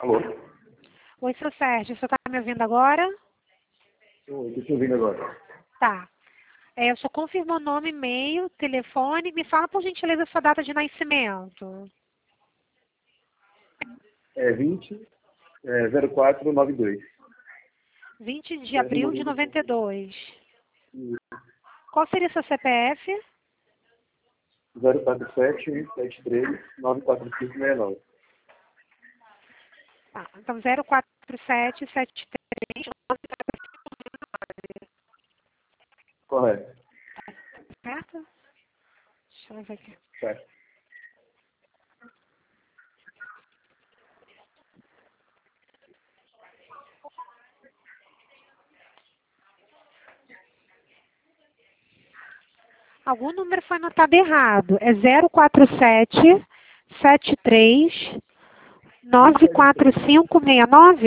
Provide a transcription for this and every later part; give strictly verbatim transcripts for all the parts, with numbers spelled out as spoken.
Alô? Oi, seu Sérgio, você está me ouvindo agora? Oi, estou te ouvindo agora. Tá. É, eu só confirmo o nome, e-mail, telefone. Me fala, por gentileza, a sua data de nascimento. É vinte, é, zero quatro noventa e dois. vinte de Sérgio abril de Murilo. noventa e dois. Isso. Qual seria seu C P F? zero quatro sete, sete três, nove quatro cinco seis nove. Tá, então zero quatro sete sete três. Correto. Certo? Deixa eu ver aqui. Certo. Algum número foi anotado errado. É zero quatro sete sete três nove quatro cinco seis nove?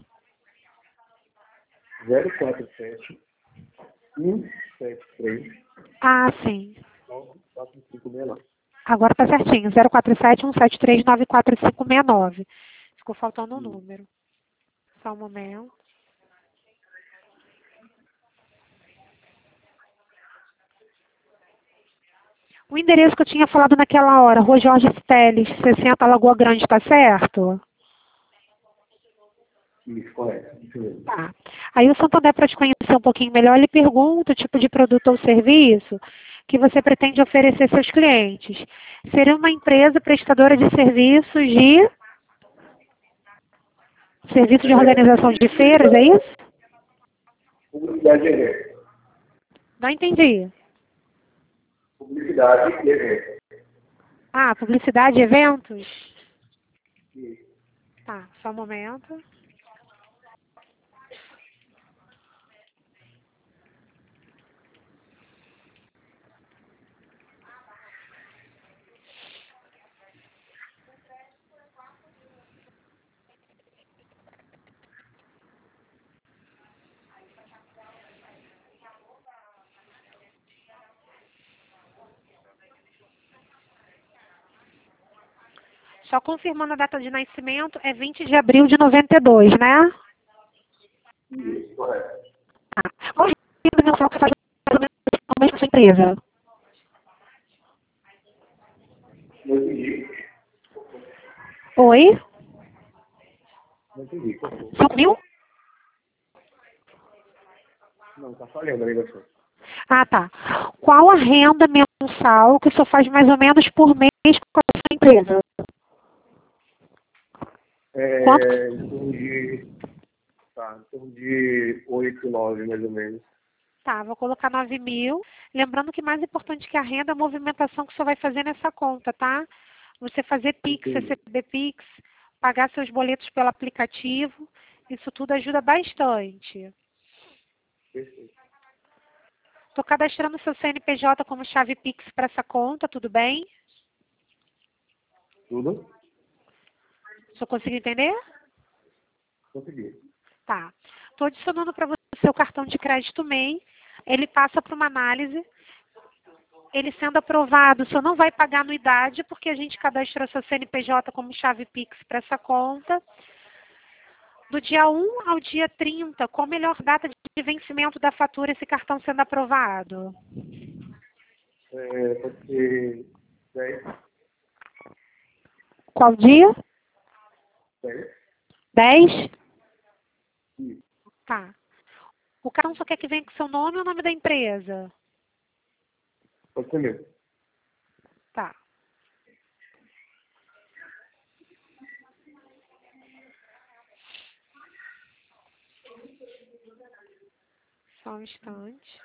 zero quatro sete, um sete três, Ah, sim. nove quatro cinco seis nove. Agora tá certinho. zero quatro sete um sete três nove quatro cinco seis nove. Ficou faltando um número. Só um momento. O endereço que eu tinha falado naquela hora, Rua Jorge Teles, sessenta, Lagoa Grande, tá certo? Isso, correto. Isso mesmo. Tá. Aí o Santander, para te conhecer um pouquinho melhor, ele pergunta o tipo de produto ou serviço que você pretende oferecer aos seus clientes. Seria uma empresa prestadora de serviços de... Serviço de organização de feiras, é isso? Publicidade e evento. Não entendi. Publicidade e evento. Ah, publicidade e eventos? Isso. Tá, só um momento. Só confirmando a data de nascimento, é vinte de abril de noventa e dois, né? Isso, correto. Tá. Qual é a renda mensal que você faz mais ou menos no mês da sua empresa? Não entendi. Oi? Não entendi. Cortou. cinco mil? Não, tá falhando a ligação. Ah, tá. Qual a renda mensal que o senhor faz mais ou menos por mês com a sua empresa? Quanto? É, em torno de... Tá, em torno de oito, nove, mais ou menos. Tá, vou colocar nove mil. Lembrando que mais importante que a renda é a movimentação que o senhor vai fazer nessa conta, tá? Você fazer Pix, Entendi. receber Pix, pagar seus boletos pelo aplicativo, isso tudo ajuda bastante. Perfeito. Estou cadastrando seu C N P J como chave Pix para essa conta, tudo bem? Tudo? O senhor conseguiu entender? Consegui. Tá. Estou adicionando para você o cartão de crédito M E I. Ele passa para uma análise. Ele sendo aprovado, o senhor não vai pagar anuidade, porque a gente cadastrou seu C N P J como chave Pix para essa conta. Do dia um ao dia trinta, qual a melhor data de vencimento da fatura esse cartão sendo aprovado? É, pode ser dez, Qual dia? dez. dez? Isso. Tá. O cartão só quer que venha com seu nome ou o nome da empresa? Pode ser mesmo. Tá. Só um instante.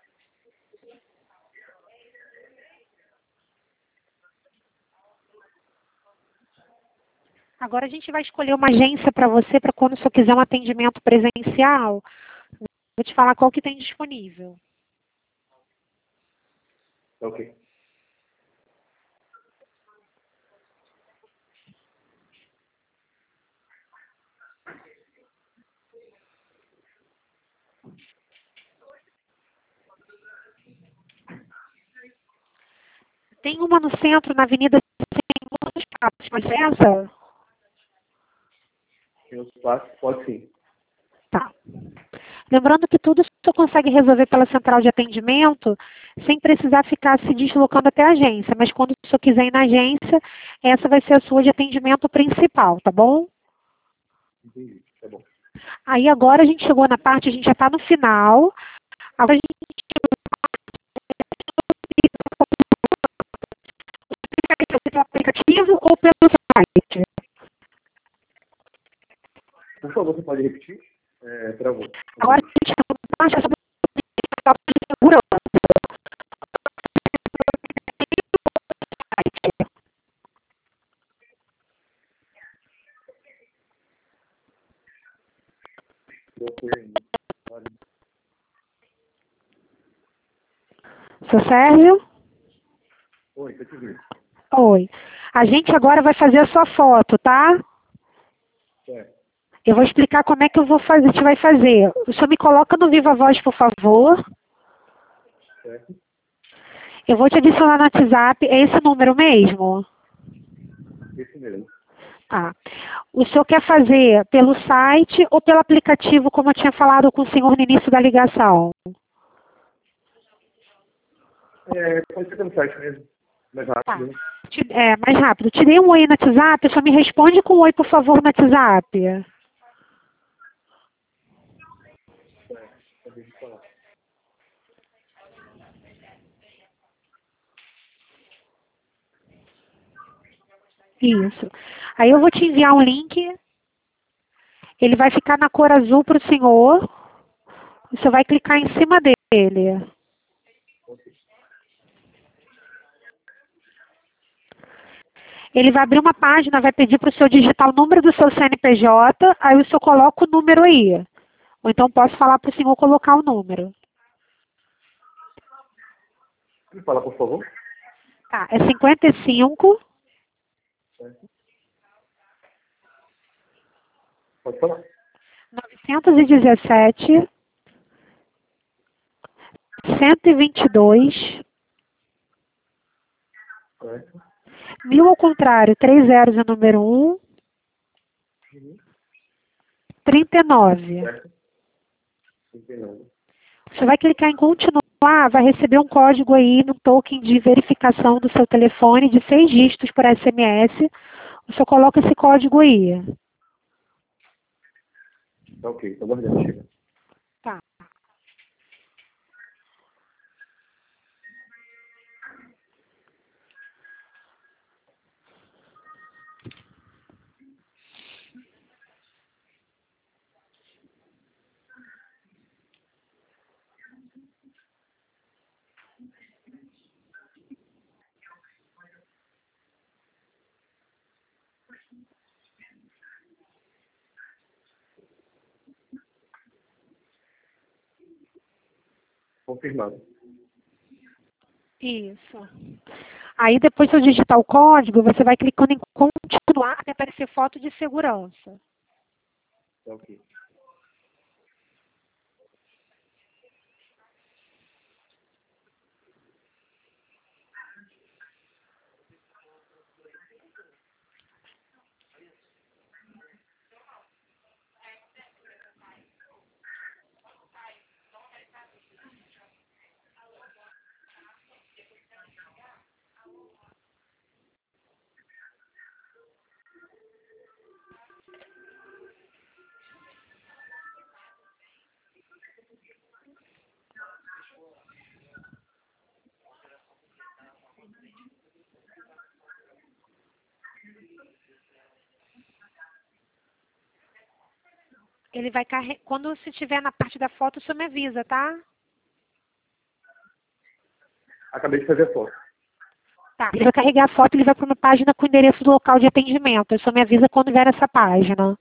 Agora a gente vai escolher uma agência para você, para quando o senhor quiser um atendimento presencial. Vou te falar qual que tem disponível. Ok. Tem uma no centro, na Avenida Sem Muitos Passos, mas essa? Em outros passos, pode sim. Tá. Lembrando que tudo você consegue resolver pela central de atendimento sem precisar ficar se deslocando até a agência. Mas quando o senhor quiser ir na agência, essa vai ser a sua de atendimento principal, tá bom? Entendi. Tá bom. Aí agora a gente chegou na parte, a gente já está no final. Agora a gente vai fazer pelo aplicativo ou pelo site? Por favor, você pode repetir? É, travou. Agora a gente chegou na parte sobre a segurança. Eu fui ainda. Olha. Seu Sérgio? Oi, tô te vendo. Oi. A gente agora vai fazer a sua foto, tá? Certo. Eu vou explicar como é que eu vou fazer, a gente vai fazer. O senhor me coloca no Viva Voz, por favor. Certo. Eu vou te adicionar no WhatsApp. É esse número mesmo? Esse mesmo. Tá. O senhor quer fazer pelo site ou pelo aplicativo, como eu tinha falado com o senhor no início da ligação? É, pode ser pelo site mesmo. Mais Tá. rápido, né? Te- É, mais rápido. Te dei um oi no WhatsApp, só me responde com um oi, por favor, no WhatsApp. Certo. Acabei de falar. Isso. Aí eu vou te enviar um link. Ele vai ficar na cor azul para o senhor. Você vai clicar em cima dele. Ok. Ele vai abrir uma página, vai pedir para o senhor digitar o número do seu C N P J, aí o senhor coloca o número aí. Ou então posso falar para o senhor colocar o número. Me fala, por favor. Tá, é cinquenta e cinco, Certo. Pode falar. novecentos e dezessete, cento e vinte e dois, Certo. mil ao contrário, três zeros é o número um, Uhum. trinta e nove. Certo. Entendendo. Você vai clicar em continuar, vai receber um código aí no token de verificação do seu telefone de seis dígitos por S M S. O senhor coloca esse código aí. Tá ok. Tô guardando. Chega. Tá. Confirmado. Isso. Aí depois de eu digitar o código, você vai clicando em continuar até aparecer foto de segurança. Tá ok. Ele vai carregar. Quando você estiver na parte da foto, o senhor me avisa, tá? Acabei de fazer a foto. Tá. Ele vai carregar a foto, ele vai para uma página com o endereço do local de atendimento. O senhor me avisa quando vier essa página.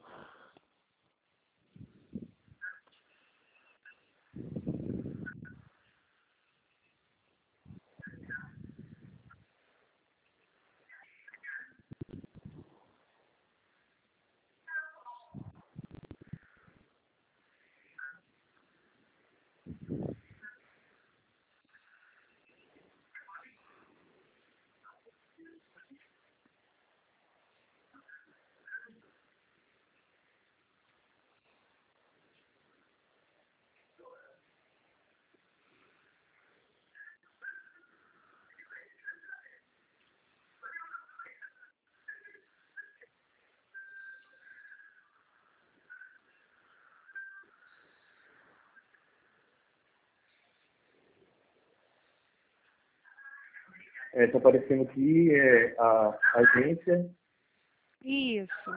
está aparecendo aqui é, a agência. Isso.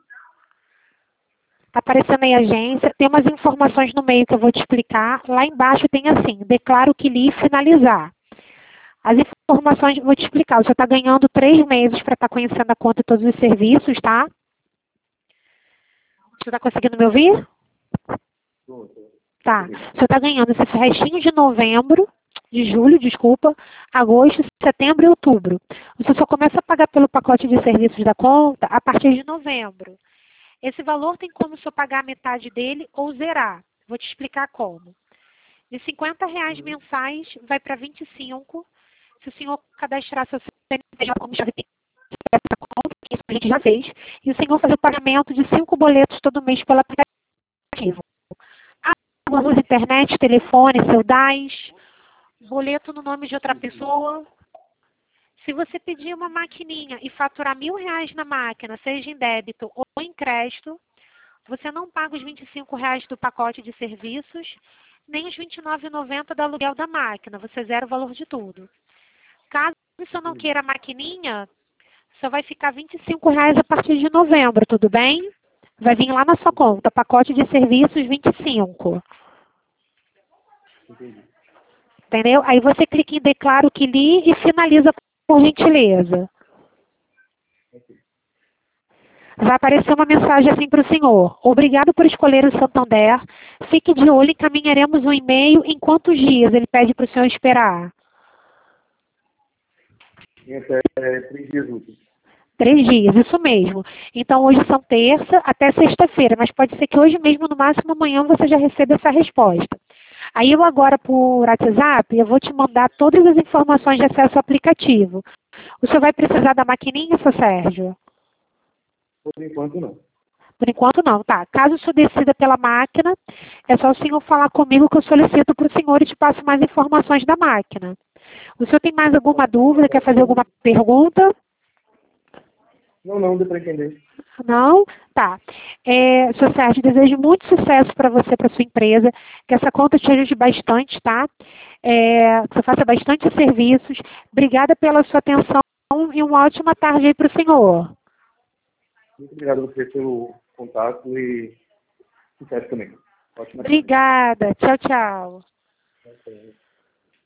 Está aparecendo aí a agência. Tem umas informações no meio que eu vou te explicar. Lá embaixo tem assim, declaro que li finalizar. As informações, vou te explicar. Você está ganhando três meses para estar conhecendo a conta e todos os serviços, tá? Você está conseguindo me ouvir? Tá. Você está ganhando esse restinho de novembro, de julho, desculpa, agosto, setembro e outubro. Você só começa a pagar pelo pacote de serviços da conta a partir de novembro. Esse valor tem como só pagar metade dele ou zerar. Vou te explicar como. De cinquenta reais mensais, vai para vinte e cinco. Se o senhor cadastrar seu C N P J como chave dessa conta, que isso a gente já fez, e o senhor fazer o pagamento de cinco boletos todo mês pelo aplicativo. Água, luz, internet, telefone, seu D A S, boleto no nome de outra pessoa. Se você pedir uma maquininha e faturar mil reais na máquina, seja em débito ou em crédito, você não paga os vinte e cinco reais do pacote de serviços, nem os vinte e nove reais e noventa centavos do aluguel da máquina. Você zera o valor de tudo. Caso você não queira a maquininha, só vai ficar vinte e cinco reais a partir de novembro, tudo bem? Vai vir lá na sua conta, pacote de serviços vinte e cinco. Entendi. Entendeu? Aí você clica em declaro que li e finaliza por gentileza. Vai aparecer uma mensagem assim para o senhor. Obrigado por escolher o Santander. Fique de olho, encaminharemos um e-mail em quantos dias ele pede para o senhor esperar. Em até é, três dias úteis. Três dias, isso mesmo. Então hoje são terça até sexta-feira, mas pode ser que hoje mesmo, no máximo amanhã, você já receba essa resposta. Aí eu agora, por WhatsApp, eu vou te mandar todas as informações de acesso ao aplicativo. O senhor vai precisar da maquininha, seu Sérgio? Por enquanto, não. Por enquanto não, tá. Caso o senhor decida pela máquina, é só o senhor falar comigo que eu solicito para o senhor e te passo mais informações da máquina. O senhor tem mais alguma dúvida, quer fazer alguma pergunta? Não, não, deu para entender. Não? Tá. É, seu Sérgio, desejo muito sucesso para você, para sua empresa, que essa conta te ajude bastante, tá? É, que você faça bastante serviços. Obrigada pela sua atenção e uma ótima tarde aí para o senhor. Muito obrigado a você pelo contato e sucesso também. Ótima tarde. Obrigada. Tchau, tchau. Ok.